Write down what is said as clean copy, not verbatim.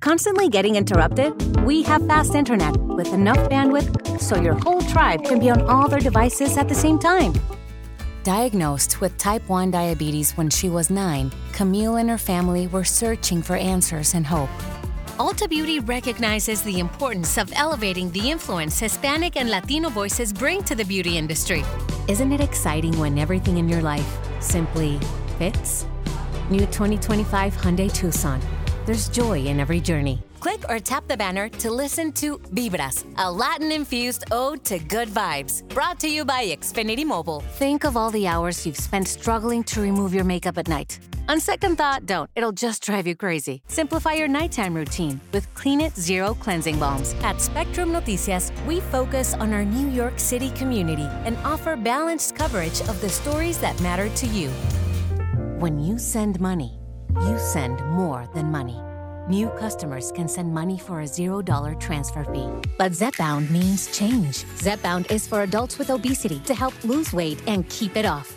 Constantly getting interrupted? We have fast internet with enough bandwidth so your whole tribe can be on all their devices at the same time. Diagnosed with type 1 diabetes when she was 9, Camille and her family were searching for answers and hope. Ulta Beauty recognizes the importance of elevating the influence Hispanic and Latino voices bring to the beauty industry. Isn't it exciting when everything in your life simply fits? New 2025 Hyundai Tucson. There's joy in every journey. Click or tap the banner to listen to Vibras, a Latin-infused ode to good vibes. Brought to you by Xfinity Mobile. Think of all the hours you've spent struggling to remove your makeup at night. On second thought, don't. It'll just drive you crazy. Simplify your nighttime routine with Clean It Zero Cleansing Balms. At Spectrum Noticias, we focus on our New York City community and offer balanced coverage of the stories that matter to you. When you send money, you send more than money. New customers can send money for a $0 transfer fee. But Zepbound means change. Zepbound is for adults with obesity to help lose weight and keep it off.